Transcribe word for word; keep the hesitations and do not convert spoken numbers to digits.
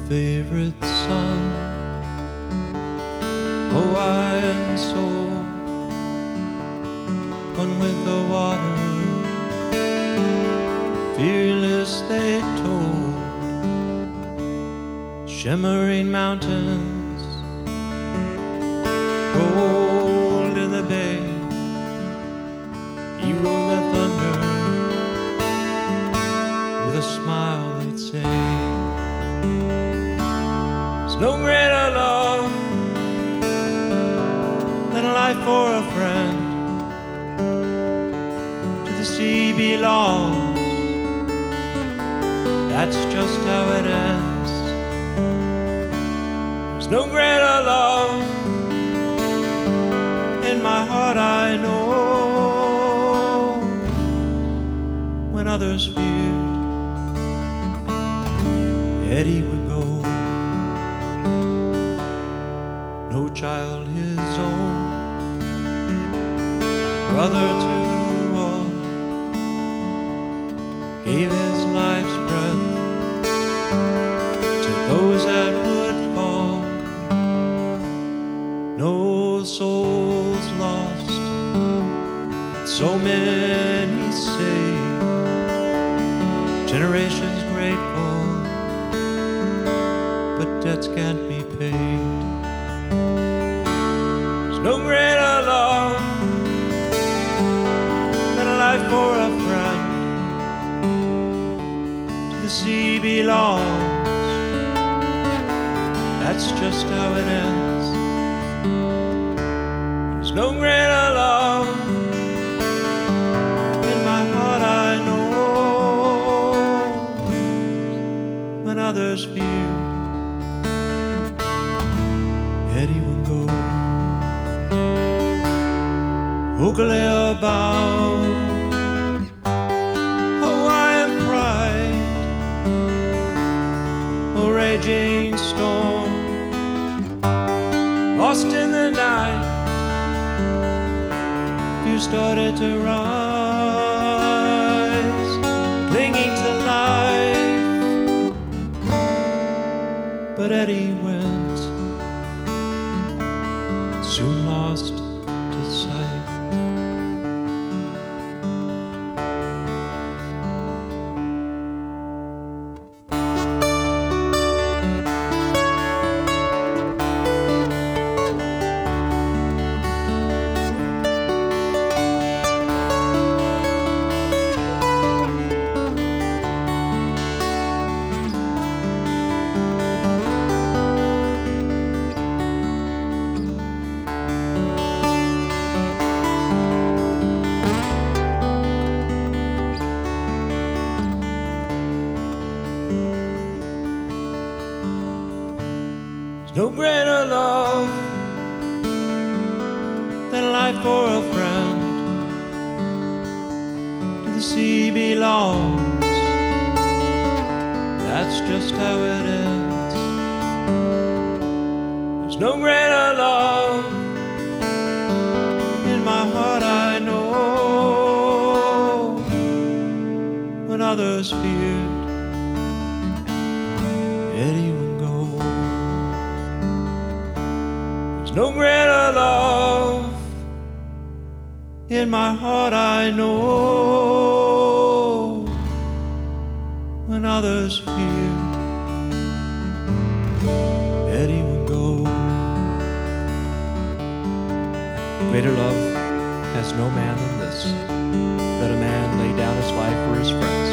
favorite son, Hawaiian soul, one with the water, fearless they told, shimmering mountains, gold in the bay, he rode the thunder with a smile that'd say, there's no greater love than a life for a friend. To the sea belongs, that's just how it ends. There's no greater love in my heart, I know. When others feared, Eddie would go. No child his own, brother to all, gave his life's breath to those that would fall. No souls lost, so many saved, generations grateful, but debts can't be paid. There's no greater love than a life for a friend. To the sea belongs, that's just how it ends. There's no greater love in my heart, I know. When others feared, Eddie would go. Hokulea bound, Hawaiian pride, a raging storm, lost in the night. Fear started to rise, clinging to life, but Eddie went, soon lost to sight. No greater love than life for a friend. To the sea belongs, that's just how it ends. There's no greater love in my heart, I know. When others feared, Eddie would go. No greater love in my heart, I know. When others feared, Eddie would go. Greater love has no man than this, that a man lay down his life for his friends.